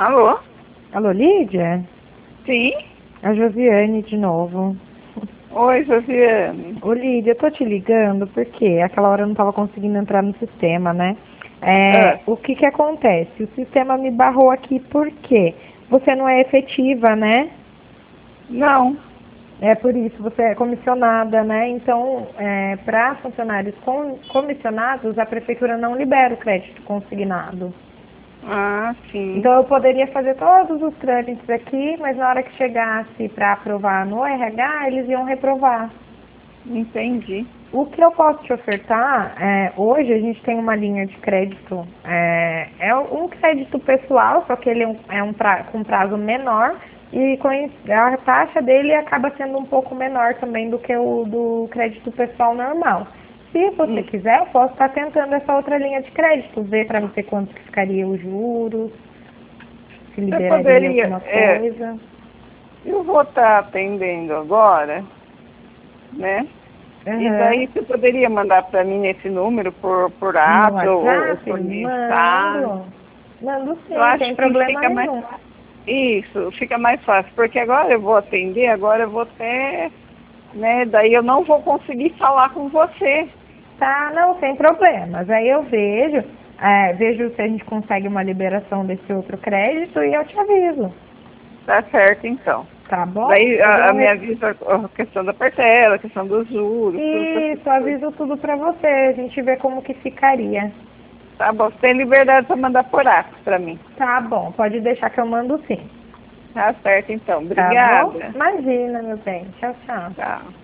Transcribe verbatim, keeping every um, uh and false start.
Alô? Alô, Lídia? Sim? A Josiane de novo. Oi, Josiane. Ô, Lídia, eu tô te ligando porque aquela hora eu não tava conseguindo entrar no sistema, né? É, Ah. O que que acontece? O sistema me barrou aqui porque você não é efetiva, né? Não. É por isso, você é comissionada, né? Então, é, para funcionários com, comissionados, a prefeitura não libera o crédito consignado. Ah, sim. Então, eu poderia fazer todos os trâmites aqui, mas na hora que chegasse para aprovar no R H, eles iam reprovar. Entendi. O que eu posso te ofertar, é, hoje a gente tem uma linha de crédito, é, é um crédito pessoal, só que ele é um, é um pra, com prazo menor e com a taxa dele acaba sendo um pouco menor também do que o do crédito pessoal normal. Se você Hum. quiser, eu posso estar tentando essa outra linha de crédito, ver para você quanto que ficaria os juros, se Você liberaria poderia... alguma É, coisa. eu vou estar atendendo agora, né? E Uhum. daí você poderia mandar para mim esse número por, por No app ou, ou WhatsApp? por mensagem? Mando. Mando Eu sim, acho sem que problema fica mais... nenhum. Isso, fica mais fácil, porque agora eu vou atender, agora eu vou até... Né? Daí eu não vou conseguir falar com você. Tá, não, sem problemas. Aí eu vejo, é, vejo se a gente consegue uma liberação desse outro crédito e eu te aviso. Tá certo, então. Tá bom? Daí Eu a, a vou me re... avisa a questão da parcela, a questão dos juros, tudo essas Isso, coisas. aviso tudo pra você. A gente vê como que ficaria. Tá bom, você tem liberdade para mandar por ato para mim. Tá bom, pode deixar que eu mando sim. Tá certo, então. Tá bom? Obrigada. Imagina, meu bem. Tchau, tchau. Tchau.